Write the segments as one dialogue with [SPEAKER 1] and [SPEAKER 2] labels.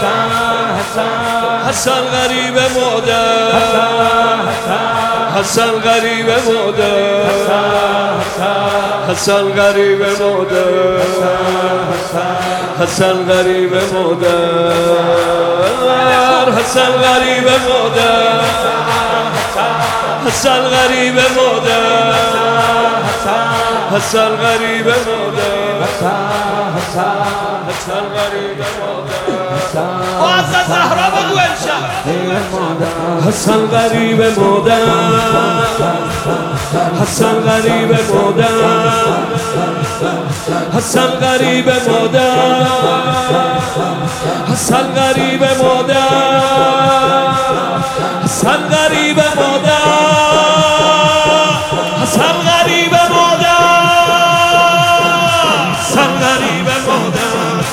[SPEAKER 1] حسن غریب مادر حسن غریب مادر حسن غریب مادر حسن غریب مادر حسن غریب مادر حسن غریب مادر حسن غریب مادر حسن غریب مادر
[SPEAKER 2] باز زهرا بگو امشب
[SPEAKER 1] حسن غریب مادر حسن غریب مادر حسن غریب مادر حسن غریب مادر حسن غریب مادر حسن غریب مادر حسن غریب مادر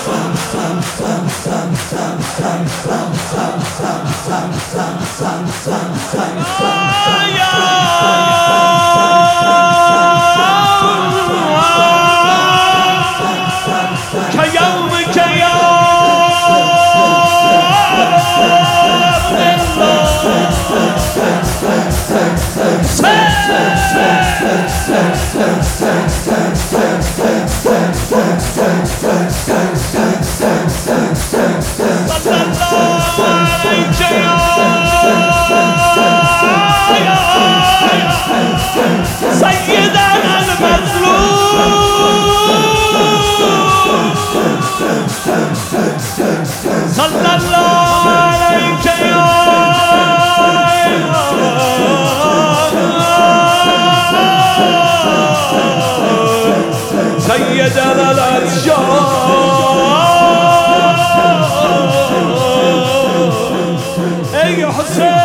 [SPEAKER 2] سيدنا المظلوم صلى الله عليك يا سيدنا الأشجار. أي حسين